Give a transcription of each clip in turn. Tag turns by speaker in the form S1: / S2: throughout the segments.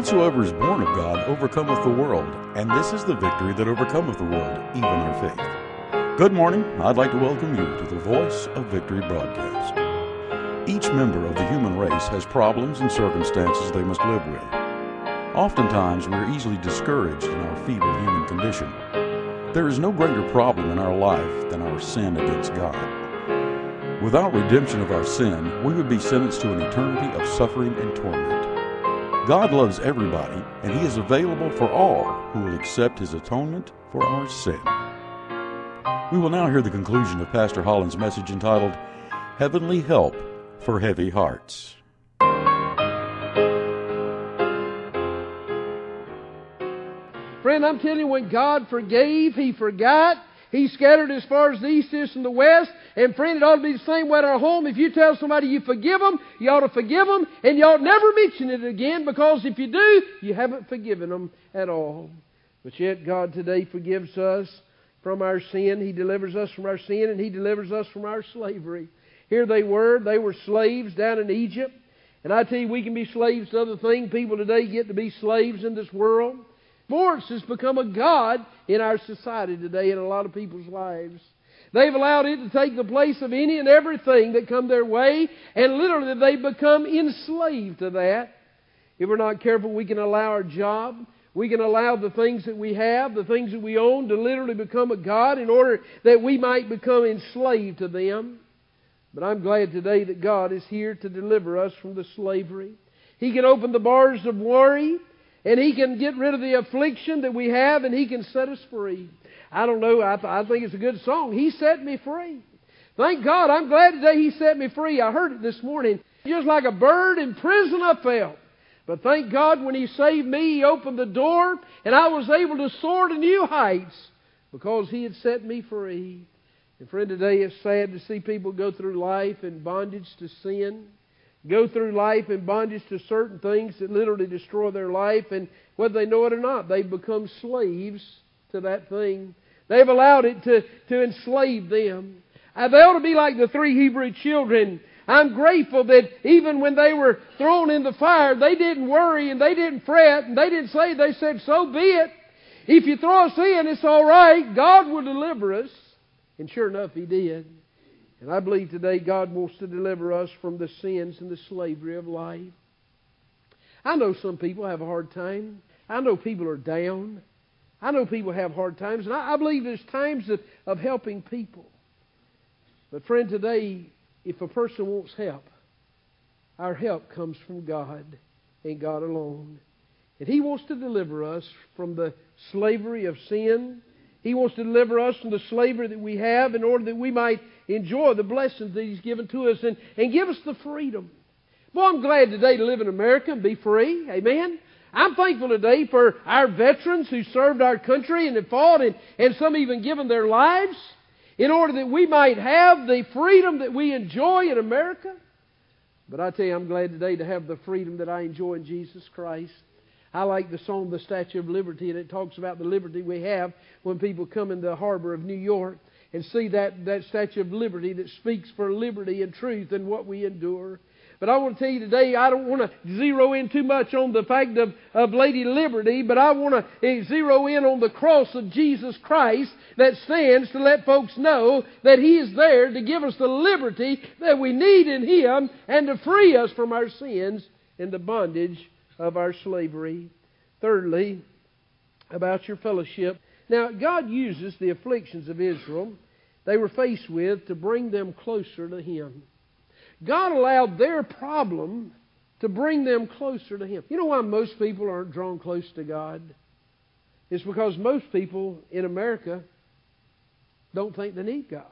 S1: whatsoever is born of God overcometh the world, and this is the victory that overcometh the world, even our faith. Good morning. I'd like to welcome you to the Voice of Victory broadcast. Each member of the human race has problems and circumstances they must live with. Oftentimes, we are easily discouraged in our feeble human condition. There is no greater problem in our life than our sin against God. Without redemption of our sin, we would be sentenced to an eternity of suffering and torment. God loves everybody, and He is available for all who will accept His atonement for our sin. We will now hear the conclusion of Pastor Holland's message entitled, Heavenly Help for Heavy Hearts.
S2: Friend, I'm telling you, when God forgave, He forgot. He scattered as far as the east is from the west. And friend, it ought to be the same way at our home. If you tell somebody you forgive them, you ought to forgive them. And you ought never mention it again, because if you do, you haven't forgiven them at all. But yet God today forgives us from our sin. He delivers us from our sin, and He delivers us from our slavery. Here they were slaves down in Egypt. And I tell you, we can be slaves to other things. People today get to be slaves in this world. Sports has become a god in our society today, in a lot of people's lives. They've allowed it to take the place of any and everything that come their way, and literally they've become enslaved to that. If we're not careful, we can allow our job, we can allow the things that we have, the things that we own, to literally become a god in order that we might become enslaved to them. But I'm glad today that God is here to deliver us from the slavery. He can open the bars of worry, and He can get rid of the affliction that we have, and He can set us free. I don't know, I think it's a good song. He set me free. Thank God, I'm glad today He set me free. I heard it this morning. Just like a bird in prison I felt. But thank God when He saved me, He opened the door, and I was able to soar to new heights because He had set me free. And friend, today it's sad to see people go through life in bondage to sin. Go through life in bondage to certain things that literally destroy their life, and whether they know it or not, they've become slaves to that thing. They've allowed it to enslave them. They ought to be like the 3 Hebrew children. I'm grateful that even when they were thrown in the fire, they didn't worry and they didn't fret and they didn't say, they said, so be it. If you throw us in, it's all right. God will deliver us. And sure enough, He did. And I believe today God wants to deliver us from the sins and the slavery of life. I know some people have a hard time. I know people are down. I know people have hard times. And I believe there's times of helping people. But friend, today, if a person wants help, our help comes from God and God alone. And He wants to deliver us from the slavery of sin. He wants to deliver us from the slavery that we have in order that we might enjoy the blessings that He's given to us and give us the freedom. Boy, I'm glad today to live in America and be free. Amen. I'm thankful today for our veterans who served our country and have fought, and some even given their lives in order that we might have the freedom that we enjoy in America. But I tell you, I'm glad today to have the freedom that I enjoy in Jesus Christ. I like the song, The Statue of Liberty, and it talks about the liberty we have when people come in the harbor of New York and see that Statue of Liberty that speaks for liberty and truth and what we endure. But I want to tell you today, I don't want to zero in too much on the fact of Lady Liberty, but I want to zero in on the cross of Jesus Christ that stands to let folks know that He is there to give us the liberty that we need in Him and to free us from our sins and the bondage of our slavery. Thirdly, about your fellowship. Now, God uses the afflictions of Israel they were faced with to bring them closer to Him. God allowed their problem to bring them closer to Him. You know why most people aren't drawn close to God? It's because most people in America don't think they need God.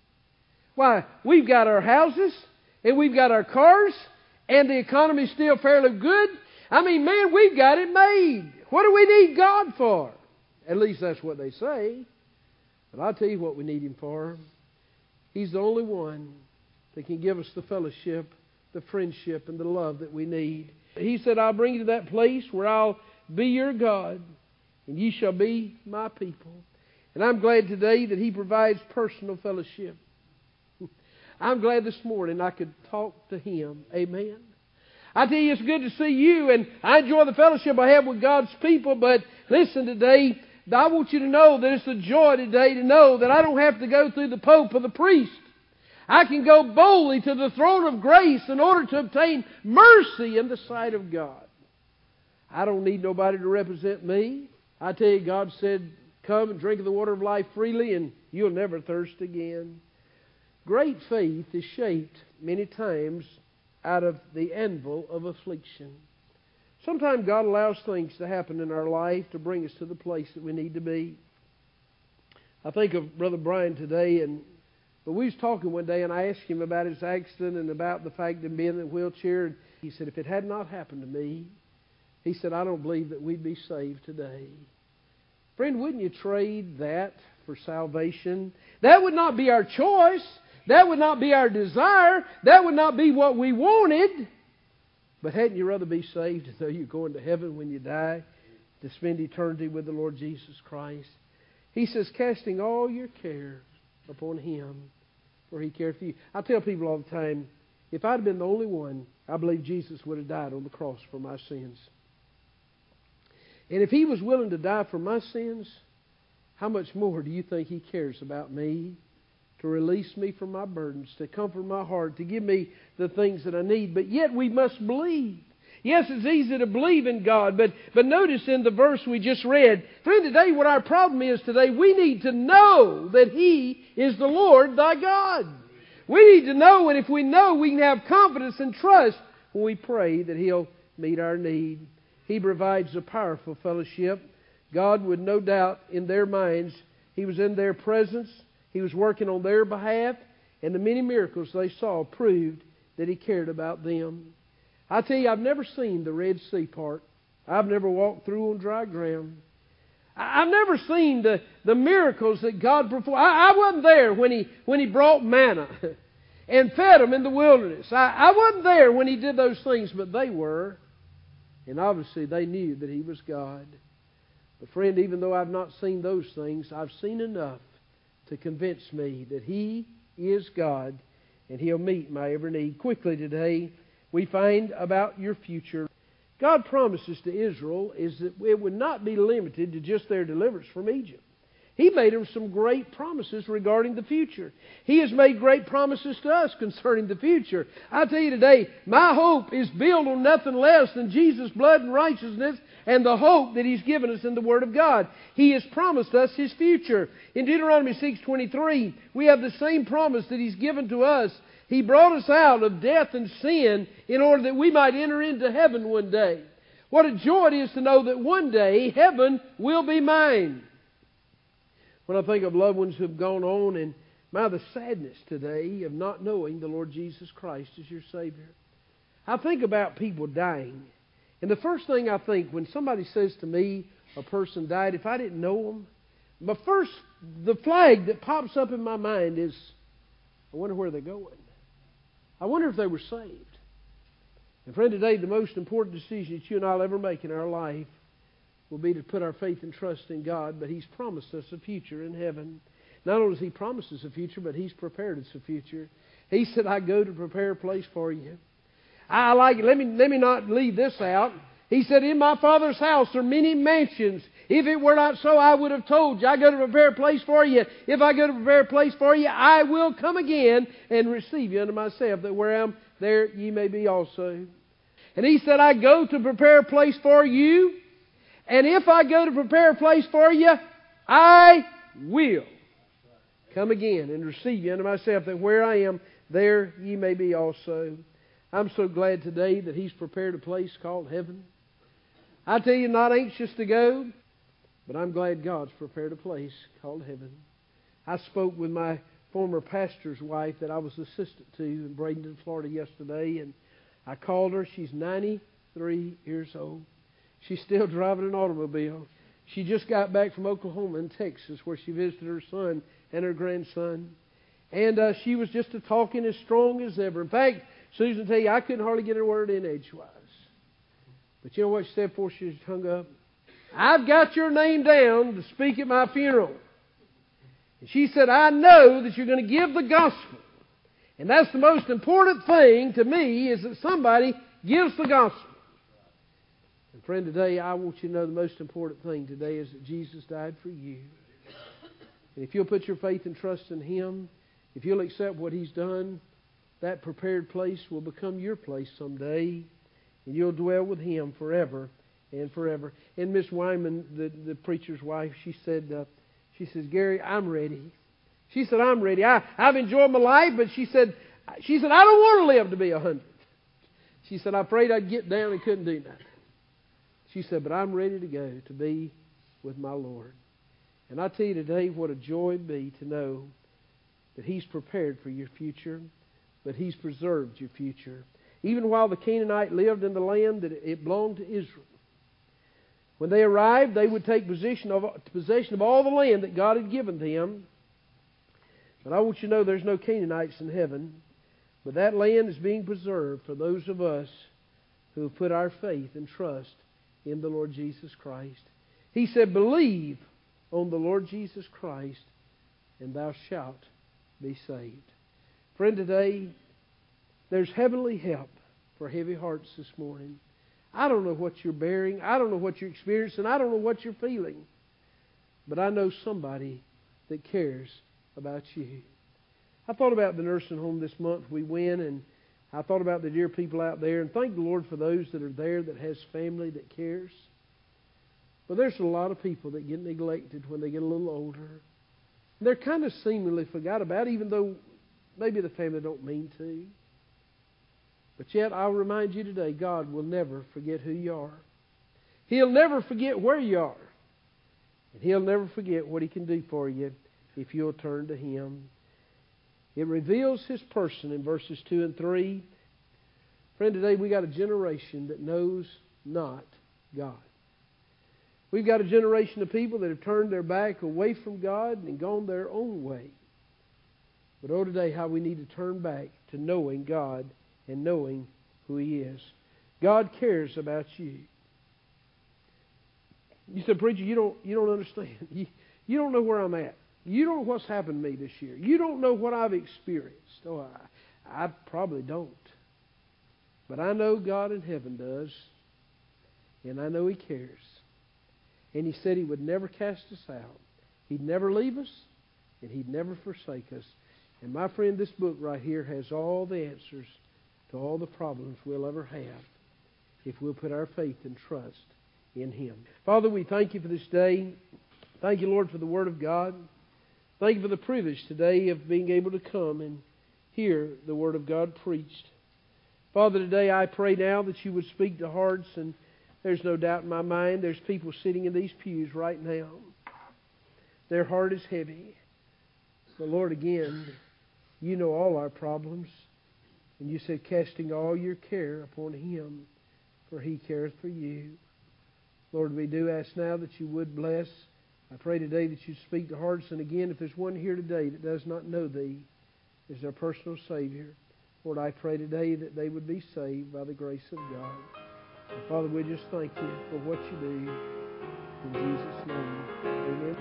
S2: Why? We've got our houses, and we've got our cars, and the economy's still fairly good. I mean, man, we've got it made. What do we need God for? At least that's what they say. But I'll tell you what we need Him for. He's the only one that can give us the fellowship, the friendship, and the love that we need. He said, I'll bring you to that place where I'll be your God, and ye shall be my people. And I'm glad today that He provides personal fellowship. I'm glad this morning I could talk to Him. Amen. I tell you, it's good to see you, and I enjoy the fellowship I have with God's people, but listen today, I want you to know that it's a joy today to know that I don't have to go through the Pope or the priest. I can go boldly to the throne of grace in order to obtain mercy in the sight of God. I don't need nobody to represent me. I tell you, God said, come and drink of the water of life freely and you'll never thirst again. Great faith is shaped many times out of the anvil of affliction. Sometimes God allows things to happen in our life to bring us to the place that we need to be. I think of Brother Brian today, but we was talking one day and I asked him about his accident and about the fact of being in a wheelchair. And he said, if it had not happened to me, he said, I don't believe that we'd be saved today. Friend, wouldn't you trade that for salvation? That would not be our choice. That would not be our desire. That would not be what we wanted. But hadn't you rather be saved as though you're going to heaven when you die to spend eternity with the Lord Jesus Christ? He says, casting all your cares upon Him, for He cared for you. I tell people all the time, if I'd been the only one, I believe Jesus would have died on the cross for my sins. And if He was willing to die for my sins, how much more do you think He cares about me? To release me from my burdens, to comfort my heart, to give me the things that I need. But yet we must believe. Yes, it's easy to believe in God, but notice in the verse we just read, friend, today what our problem is today, we need to know that He is the Lord thy God. We need to know, and if we know, we can have confidence and trust when we pray that He'll meet our need. He provides a powerful fellowship. God would no doubt in their minds, He was in their presence. He was working on their behalf, and the many miracles they saw proved that He cared about them. I tell you, I've never seen the Red Sea part. I've never walked through on dry ground. I've never seen the miracles that God performed. I wasn't there when He brought manna and fed them in the wilderness. I wasn't there when He did those things, but they were. And obviously they knew that He was God. But friend, even though I've not seen those things, I've seen enough to convince me that He is God and He'll meet my every need. Quickly today, we find about your future. God promises to Israel is that it would not be limited to just their deliverance from Egypt. He made them some great promises regarding the future. He has made great promises to us concerning the future. I tell you today, my hope is built on nothing less than Jesus' blood and righteousness and the hope that He's given us in the Word of God. He has promised us His future. In Deuteronomy 6:23, we have the same promise that He's given to us. He brought us out of death and sin in order that we might enter into heaven one day. What a joy it is to know that one day heaven will be mine. When I think of loved ones who have gone on, and the sadness today of not knowing the Lord Jesus Christ as your Savior. I think about people dying. And the first thing I think when somebody says to me, a person died, if I didn't know them, the flag that pops up in my mind is, I wonder where they're going. I wonder if they were saved. And friend, today the most important decision that you and I will ever make in our life will be to put our faith and trust in God, but He's promised us a future in heaven. Not only has He promised us a future, but He's prepared us a future. He said, I go to prepare a place for you. I like it. Let me not leave this out. He said, in my Father's house are many mansions. If it were not so, I would have told you. I go to prepare a place for you. If I go to prepare a place for you, I will come again and receive you unto myself, that where I am, there ye may be also. And He said, I go to prepare a place for you. And if I go to prepare a place for you, I will come again and receive you unto myself, that where I am, there ye may be also. I'm so glad today that He's prepared a place called heaven. I tell you, not anxious to go, but I'm glad God's prepared a place called heaven. I spoke with my former pastor's wife that I was assistant to in Bradenton, Florida yesterday, and I called her. She's 93 years old. She's still driving an automobile. She just got back from Oklahoma and Texas, where she visited her son and her grandson. And she was just talking as strong as ever. In fact, Susan, tell you, I couldn't hardly get her word in edgewise. But you know what she said before she hung up? I've got your name down to speak at my funeral. And she said, I know that you're going to give the gospel. And that's the most important thing to me, is that somebody Give us the gospel. And friend, today I want you to know the most important thing today is that Jesus died for you. And if you'll put your faith and trust in Him, if you'll accept what He's done, that prepared place will become your place someday. And you'll dwell with Him forever and forever. And Miss Wyman, the preacher's wife, she says, Gary, I'm ready. She said, I'm ready. I've enjoyed my life, but she said, I don't want to live to be 100. She said, I prayed I'd get down and couldn't do nothing. She said, but I'm ready to go to be with my Lord. And I tell you today what a joy it'd be to know that He's prepared for your future, that He's preserved your future. Even while the Canaanite lived in the land that it belonged to Israel. When they arrived, they would take possession of all the land that God had given them. But I want you to know there's no Canaanites in heaven. But that land is being preserved for those of us who have put our faith and trust in the Lord Jesus Christ. He said, believe on the Lord Jesus Christ, and thou shalt be saved. Friend, today, there's heavenly help for heavy hearts this morning. I don't know what you're bearing. I don't know what you're experiencing. I don't know what you're feeling. But I know somebody that cares about you. I thought about the nursing home this month we went, and I thought about the dear people out there, and thank the Lord for those that are there that has family that cares. But there's a lot of people that get neglected when they get a little older. They're kind of seemingly forgot about, even though maybe the family don't mean to. But yet, I'll remind you today, God will never forget who you are. He'll never forget where you are. And He'll never forget what He can do for you if you'll turn to Him. It reveals His person in verses 2 and 3. Friend, today we got a generation that knows not God. We've got a generation of people that have turned their back away from God and gone their own way. But oh, today how we need to turn back to knowing God and knowing who He is. God cares about you. You said, preacher, you don't understand. You don't know where I'm at. You don't know what's happened to me this year. You don't know what I've experienced. Oh, I probably don't. But I know God in heaven does. And I know He cares. And He said He would never cast us out. He'd never leave us. And He'd never forsake us. And my friend, this book right here has all the answers to all the problems we'll ever have if we'll put our faith and trust in Him. Father, we thank You for this day. Thank You, Lord, for the Word of God. Thank You for the privilege today of being able to come and hear the Word of God preached. Father, today I pray now that You would speak to hearts, and there's no doubt in my mind there's people sitting in these pews right now. Their heart is heavy. But Lord, again, You know all our problems. And You said, casting all your care upon Him, for He careth for you. Lord, we do ask now that You would bless. I pray today that You speak to hearts. And again, if there's one here today that does not know Thee as their personal Savior, Lord, I pray today that they would be saved by the grace of God. And Father, we just thank You for what You do. In Jesus' name, amen.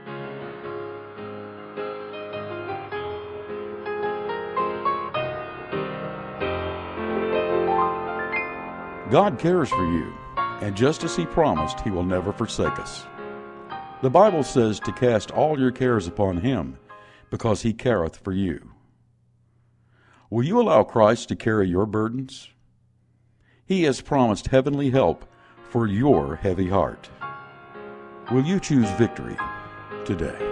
S1: God cares for you, and just as He promised, He will never forsake us. The Bible says to cast all your cares upon Him, because He careth for you. Will you allow Christ to carry your burdens? He has promised heavenly help for your heavy heart. Will you choose victory today?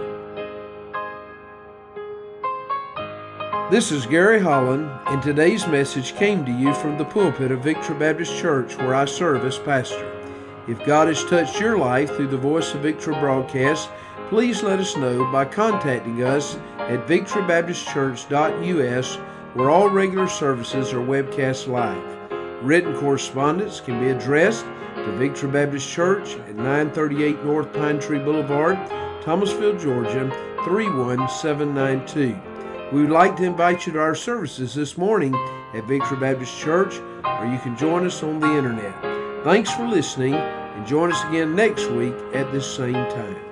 S2: This is Gary Holland, and today's message came to you from the pulpit of Victory Baptist Church, where I serve as pastor. If God has touched your life through the Voice of Victory broadcast, please let us know by contacting us at victorybaptistchurch.us, where all regular services are webcast live. Written correspondence can be addressed to Victory Baptist Church at 938 North Pine Tree Boulevard, Thomasville, Georgia, 31792. We would like to invite you to our services this morning at Victory Baptist Church, or you can join us on the internet. Thanks for listening, and join us again next week at this same time.